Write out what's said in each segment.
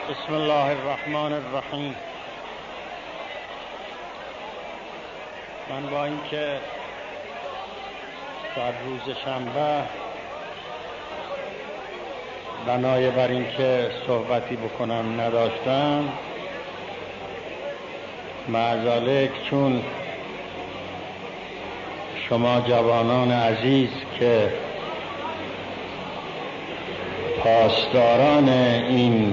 بسم الله الرحمن الرحیم. من با اینکه در روز شنبه بنای بر اینکه صحبتی بکنم نداشتم، معذالک چون شما جوانان عزیز که پاسداران این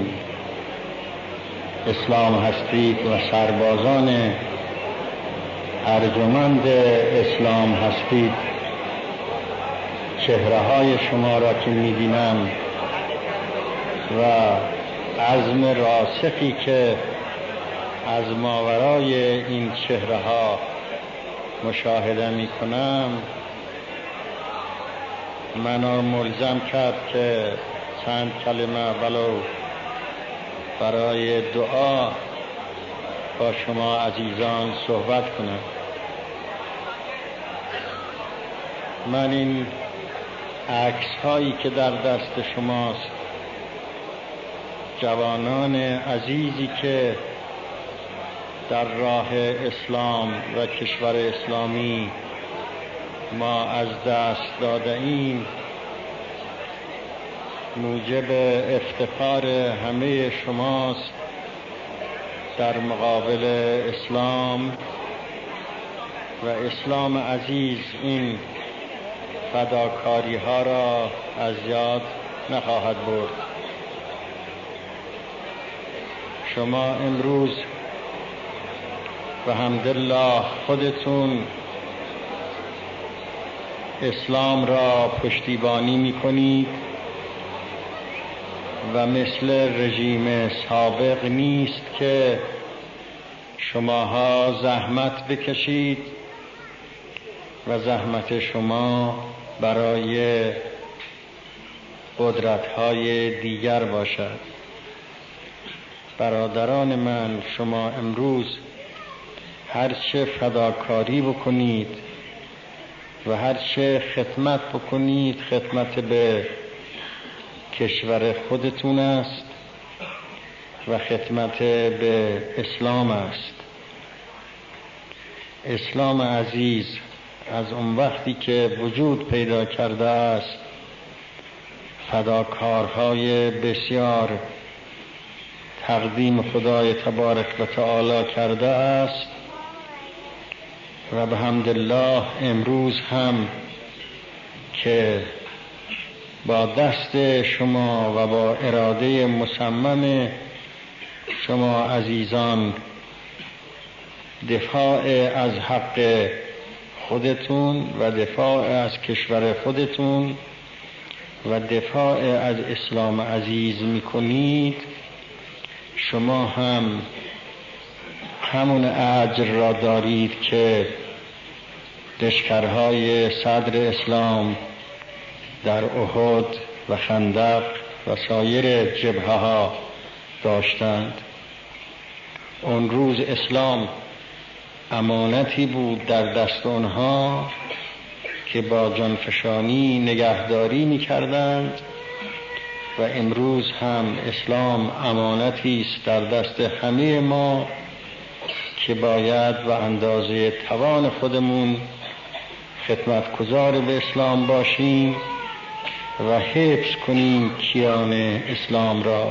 اسلام هستید و سربازان ارجمند اسلام هستید، چهره های شما را که می‌بینم و عزم راسخی که از ماورای این چهره ها مشاهده می‌کنم، منو ملزم کرد که چند کلمه ولو برای دعا با شما عزیزان صحبت کنم. من این عکس هایی که در دست شماست، جوانان عزیزی که در راه اسلام و کشور اسلامی ما از دست داده ایم، موجب افتخار همه شماست در مقابل اسلام و اسلام عزیز. این فداکاری ها را از یاد نخواهد برد. شما امروز به حمدالله خودتون اسلام را پشتیبانی می‌کنید و مثل رژیم سابق نیست که شماها زحمت بکشید و زحمت شما برای قدرت‌های دیگر باشد. برادران من، شما امروز هرچه فداکاری بکنید و هرچه خدمت بکنید، خدمت به کشور خودتون است و خدمت به اسلام است. اسلام عزیز از اون وقتی که وجود پیدا کرده است، فداکارهای بسیار تقدیم خدای تبارک و تعالی کرده است و به حمدالله امروز هم که با دست شما و با اراده مصمم شما عزیزان دفاع از حق خودتون و دفاع از کشور خودتون و دفاع از اسلام عزیز میکنید، شما هم همون اجر را دارید که لشکرهای صدر اسلام در احد و خندق و سایر جبهه‌ها داشتند. اون روز اسلام امانتی بود در دست آنها که با جانفشانی نگهداری می‌کردند و امروز هم اسلام امانتی است در دست همه ما که باید و اندازه توان خودمون خدمتگزار به اسلام باشیم و حفظ کنیم کیان اسلام را.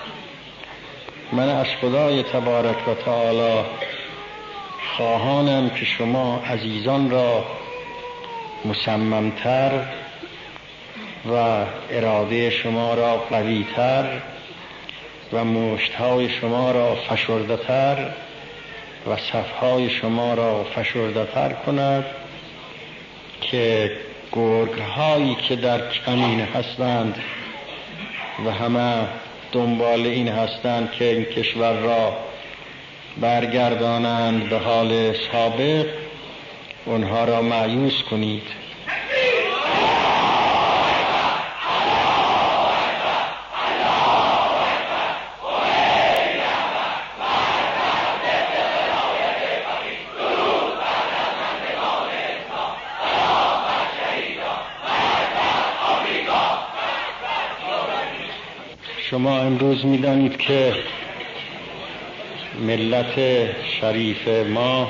من از خدای تبارک و تعالی خواهانم که شما عزیزان را مصممتر و اراده شما را قویتر و مشتهای شما را فشرده‌تر و صفهای شما را فشرده‌تر کند که گرگ‌هایی که در کمین هستند و همه دنبال این هستند که این کشور را برگردانند به حال سابق، اونها را مایوس کنید. شما امروز می‌دانید که ملت شریف ما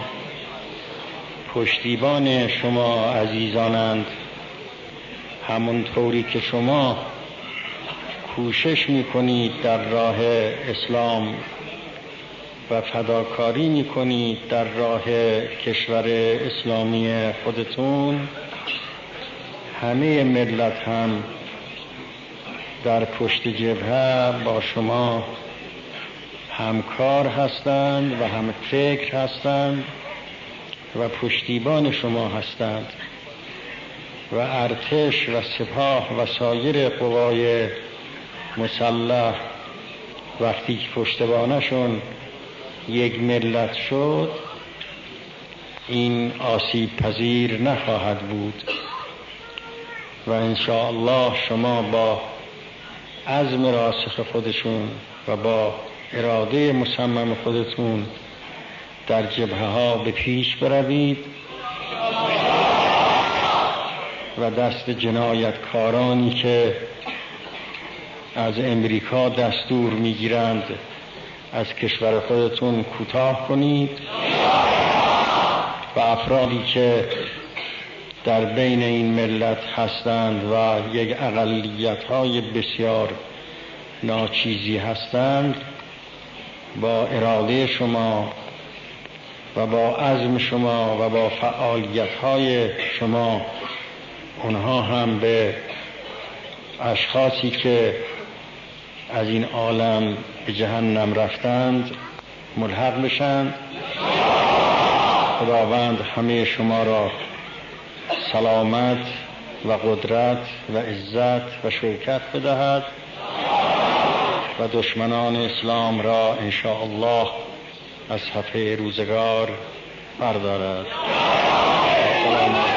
پشتیبان شما عزیزانند، همونطوری که شما کوشش می‌کنید در راه اسلام و فداکاری می‌کنید در راه کشور اسلامی خودتون، همه ملت هم در پشت جبهه با شما همکار هستند و هم فکر هستند و پشتیبان شما هستند و ارتش و سپاه و سایر قوای مسلح وقتی که پشتیبانشون یک ملت شد، این آسیب پذیر نخواهد بود و انشاءالله شما با عزم راسخ خودشون و با اراده مصمم خودتون در جبهه ها به پیش بروید و دست جنایتکارانی که از امریکا دستور میگیرند از کشور خودتون کوتاه کنید و افرادی که در بین این ملت هستند و یک اقلیت‌های بسیار ناچیزی هستند، با اراده شما و با عزم شما و با فعالیت‌های شما اونها هم به اشخاصی که از این عالم به جهنم رفتند ملحق بشند. خداوند همه شما را سلامت و قدرت و عزت و شوکت بدهد و دشمنان اسلام را انشاءالله از صفحه روزگار بردارد.